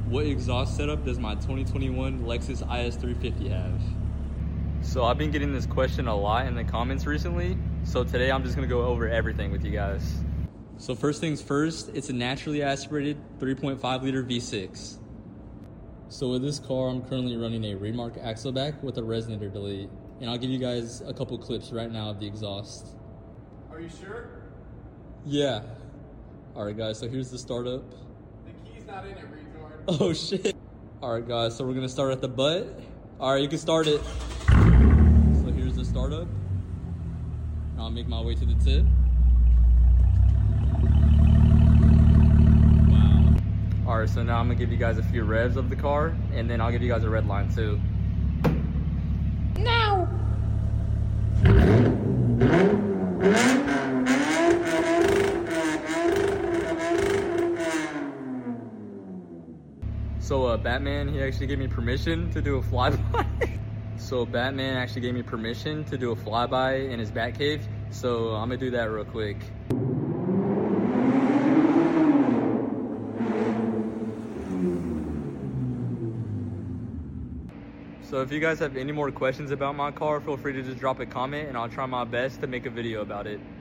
What exhaust setup does my 2021 Lexus IS350 have? So I've been getting this question a lot in the comments recently. So today I'm just gonna go over everything with you guys. So first things first, it's a naturally aspirated 3.5 liter V6. So with this car, I'm currently running a Remark Axleback with a resonator delete. And I'll give you guys a couple clips right now of the exhaust. Are you sure? Yeah. All right, guys, so here's the startup. The key's not in it, retard. Oh, shit. All right, guys, so we're gonna start at the butt. All right, you can start it. So here's the startup. I'll make my way to the tip. Wow. All right, so now I'm gonna give you guys a few revs of the car, and then I'll give you guys a red line too. Now. So Batman, he actually gave me permission to do a flyby. So Batman actually gave me permission to do a flyby in his Batcave. So I'm gonna do that real quick. So if you guys have any more questions about my car, feel free to just drop a comment and I'll try my best to make a video about it.